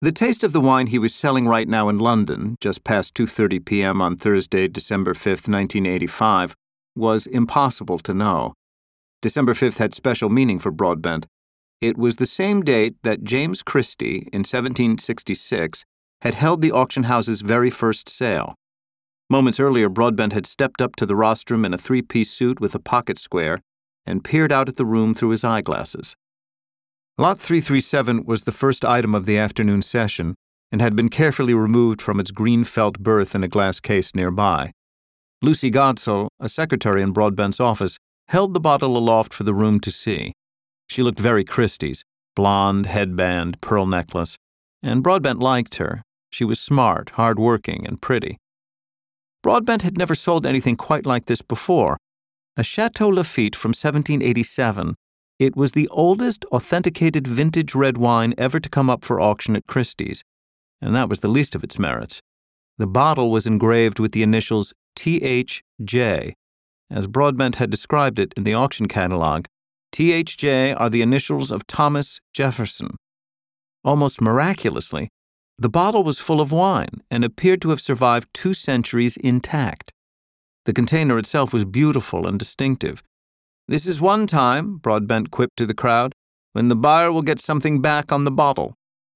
The taste of the wine he was selling right now in London, just past 2:30 p.m. on Thursday, December 5th, 1985, was impossible to know. December 5th had special meaning for Broadbent. It was the same date that James Christie, in 1766, had held the auction house's very first sale. Moments earlier, Broadbent had stepped up to the rostrum in a three-piece suit with a pocket square and peered out at the room through his eyeglasses. Lot 337 was the first item of the afternoon session and had been carefully removed from its green felt berth in a glass case nearby. Lucy Godsell, a secretary in Broadbent's office, held the bottle aloft for the room to see. She looked very Christie's, blonde, headband, pearl necklace, and Broadbent liked her. She was smart, hard-working, and pretty. Broadbent had never sold anything quite like this before. A Chateau Lafite from 1787, it was the oldest authenticated vintage red wine ever to come up for auction at Christie's, and that was the least of its merits. The bottle was engraved with the initials T.H.J. As Broadbent had described it in the auction catalog, T.H.J. are the initials of Thomas Jefferson. Almost miraculously, the bottle was full of wine and appeared to have survived 2 centuries intact. The container itself was beautiful and distinctive. "This is one time," Broadbent quipped to the crowd, "when the buyer will get something back on the bottle."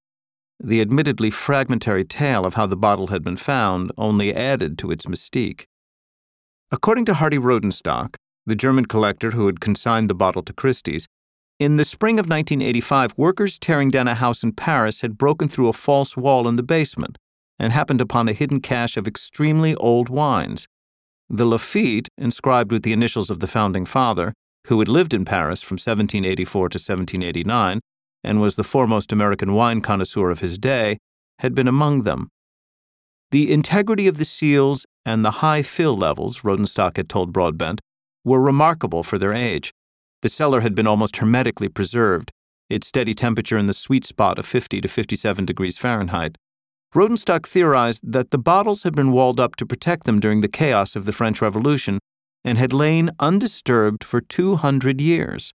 The admittedly fragmentary tale of how the bottle had been found only added to its mystique. According to Hardy Rodenstock, the German collector who had consigned the bottle to Christie's, in the spring of 1985, workers tearing down a house in Paris had broken through a false wall in the basement and happened upon a hidden cache of extremely old wines. The Lafite, inscribed with the initials of the founding father, who had lived in Paris from 1784 to 1789 and was the foremost American wine connoisseur of his day, had been among them. The integrity of the seals and the high fill levels, Rodenstock had told Broadbent, were remarkable for their age. The cellar had been almost hermetically preserved, its steady temperature in the sweet spot of 50 to 57 degrees Fahrenheit. Rodenstock theorized that the bottles had been walled up to protect them during the chaos of the French Revolution and had lain undisturbed for 200 years.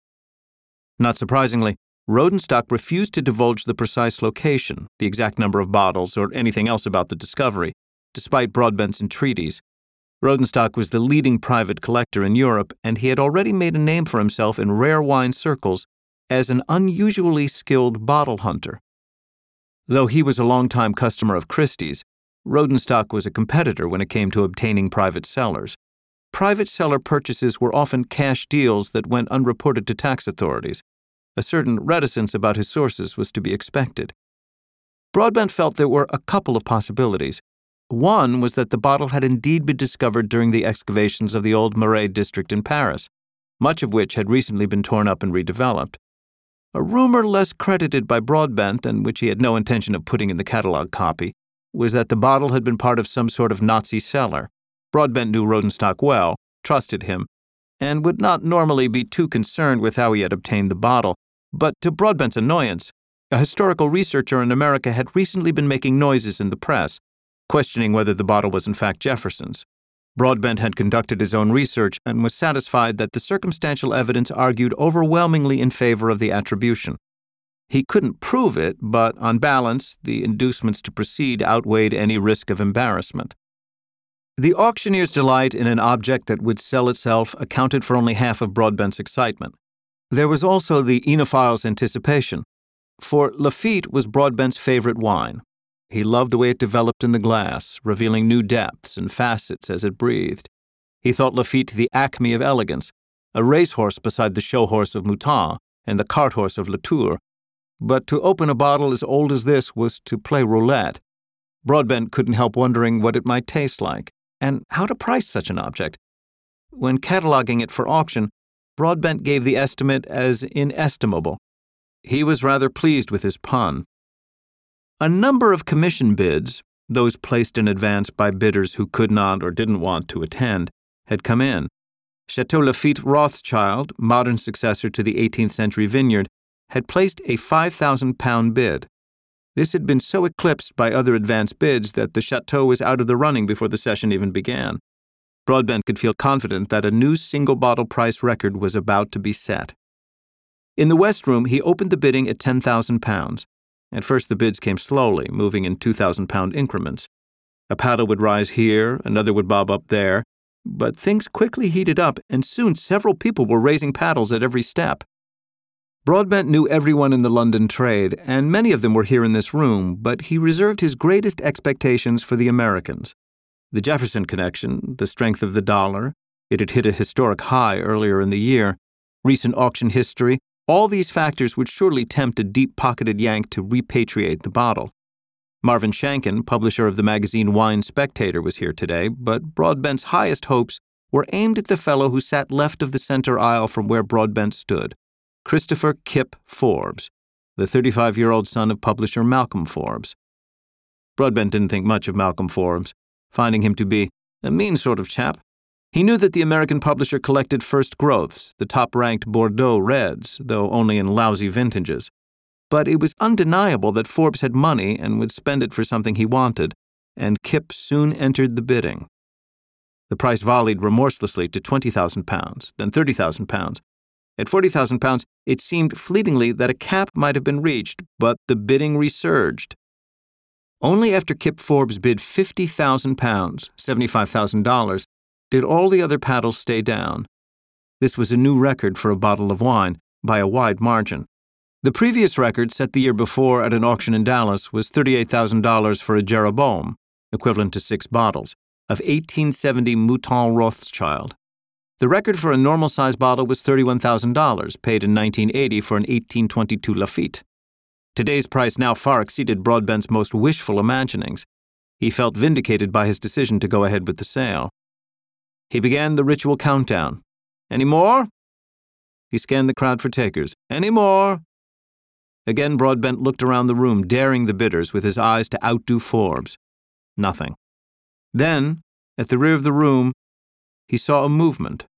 Not surprisingly, Rodenstock refused to divulge the precise location, the exact number of bottles, or anything else about the discovery, despite Broadbent's entreaties. Rodenstock was the leading private collector in Europe, and he had already made a name for himself in rare wine circles as an unusually skilled bottle hunter. Though he was a long-time customer of Christie's, Rodenstock was a competitor when it came to obtaining private cellars. Private cellar purchases were often cash deals that went unreported to tax authorities. A certain reticence about his sources was to be expected. Broadbent felt there were a couple of possibilities. One was that the bottle had indeed been discovered during the excavations of the old Marais district in Paris, much of which had recently been torn up and redeveloped. A rumor less credited by Broadbent, and which he had no intention of putting in the catalog copy, was that the bottle had been part of some sort of Nazi cellar. Broadbent knew Rodenstock well, trusted him, and would not normally be too concerned with how he had obtained the bottle, but to Broadbent's annoyance, a historical researcher in America had recently been making noises in the press, questioning whether the bottle was in fact Jefferson's. Broadbent had conducted his own research and was satisfied that the circumstantial evidence argued overwhelmingly in favor of the attribution. He couldn't prove it, but on balance, the inducements to proceed outweighed any risk of embarrassment. The auctioneer's delight in an object that would sell itself accounted for only half of Broadbent's excitement. There was also the enophile's anticipation, for Lafite was Broadbent's favorite wine. He loved the way it developed in the glass, revealing new depths and facets as it breathed. He thought Lafite the acme of elegance, a racehorse beside the show horse of Mouton and the cart horse of Latour. But to open a bottle as old as this was to play roulette. Broadbent couldn't help wondering what it might taste like, and how to price such an object. When cataloging it for auction, Broadbent gave the estimate as inestimable. He was rather pleased with his pun. A number of commission bids, those placed in advance by bidders who could not or didn't want to attend, had come in. Chateau Lafite Rothschild, modern successor to the 18th century vineyard, had placed a £5,000 bid. This had been so eclipsed by other advance bids that the chateau was out of the running before the session even began. Broadbent could feel confident that a new single-bottle price record was about to be set. In the West Room, he opened the bidding at £10,000. At first the bids came slowly, moving in 2,000-pound increments. A paddle would rise here, another would bob up there, but things quickly heated up, and soon several people were raising paddles at every step. Broadbent knew everyone in the London trade, and many of them were here in this room, but he reserved his greatest expectations for the Americans. The Jefferson connection, the strength of the dollar, it had hit a historic high earlier in the year, recent auction history, all these factors would surely tempt a deep-pocketed Yank to repatriate the bottle. Marvin Shanken, publisher of the magazine Wine Spectator, was here today, but Broadbent's highest hopes were aimed at the fellow who sat left of the center aisle from where Broadbent stood, Christopher Kip Forbes, the 35-year-old son of publisher Malcolm Forbes. Broadbent didn't think much of Malcolm Forbes, finding him to be a mean sort of chap. He knew that the American publisher collected first growths, the top-ranked Bordeaux Reds, though only in lousy vintages. But it was undeniable that Forbes had money and would spend it for something he wanted, and Kip soon entered the bidding. The price volleyed remorselessly to £20,000, then £30,000. At £40,000, it seemed fleetingly that a cap might have been reached, but the bidding resurged. Only after Kip Forbes bid £50,000, $75,000, did all the other paddles stay down. This was a new record for a bottle of wine, by a wide margin. The previous record, set the year before at an auction in Dallas, was $38,000 for a Jeroboam, equivalent to 6 bottles, of 1870 Mouton Rothschild. The record for a normal-size bottle was $31,000, paid in 1980 for an 1822 Lafite. Today's price now far exceeded Broadbent's most wishful imaginings. He felt vindicated by his decision to go ahead with the sale. He began the ritual countdown. Any more? He scanned the crowd for takers. Any more? Again, Broadbent looked around the room, daring the bidders with his eyes to outdo Forbes. Nothing. Then, at the rear of the room, he saw a movement.